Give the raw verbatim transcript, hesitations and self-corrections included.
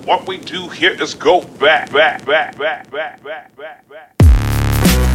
What we do here is go back, back, back, back, back, back, back, back.